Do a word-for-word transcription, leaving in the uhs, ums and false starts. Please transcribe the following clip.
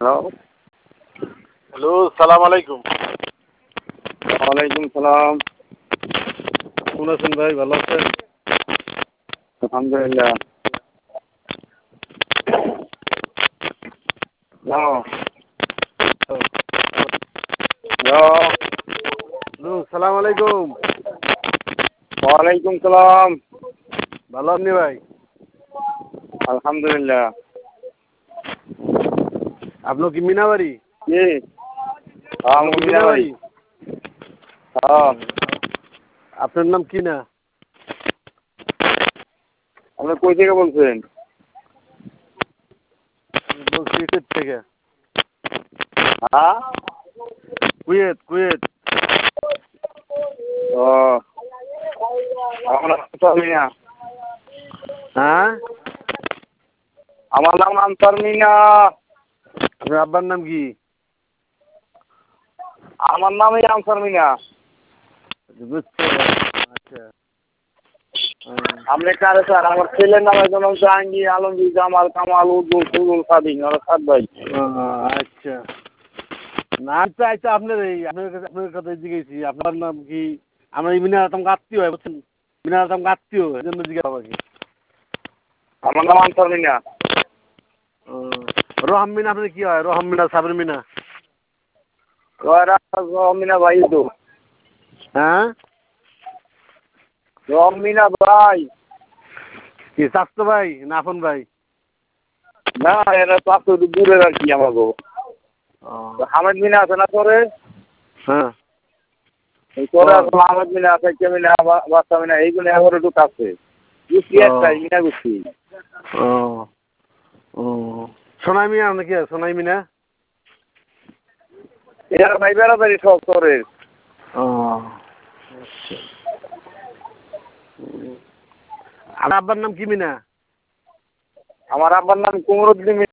Hello. Hello, সালাম আলাইকুম। ওয়ালাইকুম সালাম। কেমন আছেন ভাই, ভালো আছেন? আলহামদুলিল্লাহ। হ্যালো। হ্যালো। হ্যালো, সালাম আলাইকুম। ওয়ালাইকুম সালাম। ভালো আপনি ভাই? আলহামদুলিল্লাহ। আপনার কি মিনাবাড়ি? কি? হ্যাঁ, আপনার কি মিনাবাড়ি। মিনাবাড়ি? হ্যাঁ। আপনার নাম কি না? আপনি কই থেকে বলছেন? বলছি কুয়েত থেকে। হ্যাঁ? Kuwait, Kuwait. ও। আমার নাম আনসার মিয়া। হ্যাঁ? আমার নাম আনসার মিয়া। আপনার আব্বার নাম কি? আমার নামই আনসার মিয়া। বুঝতে আচ্ছা। আপনি কারে স্যার? আমার ছেলের নাম এখন জাহাঙ্গীর, আলমগীর, জামাল, কামাল, উদ্দুল, ফুলুল, সাদিক, ওরা সাত ভাই। আচ্ছা। না তো আচ্ছা, আপনার এই আপনার কাছে আপনার কথা জিজ্ঞেসি আপনার নাম কি? আমার এই মিনার আতঙ্ক আত্মীয় হয় বুঝছেন? মিনার আতঙ্ক আত্মীয় এই জন্য জিজ্ঞাসা আমাকে। আমার নাম আনসার মিয়া। রহম মিনা আপনার কি হয়? রহম মিনা, সাবর মিনা? মিনা ভাই তো। হ্যাঁ? মিনা ভাই। কি স্বাস্থ্য ভাই না আপন ভাই? না, এরা পাঁচশো দূরের আর কি আমাকে। হামেদ মিনা আছে না তোরে? হ্যাঁ। তোরে আছে আহমেদ মিনা আছে, কে মিনা, বাচ্চা মিনা, এইগুলো এখন একটু কাছে। গুছি একটাই, মিনা গুছি। ও ও সোনাই মিনা নাকি সোনাই মিনা? এরা ভাই বেড়াতারি সব তোরে। ও আর আব্বার নাম কি মিনা? আমার আব্বার নাম কুমরুদ্দিন।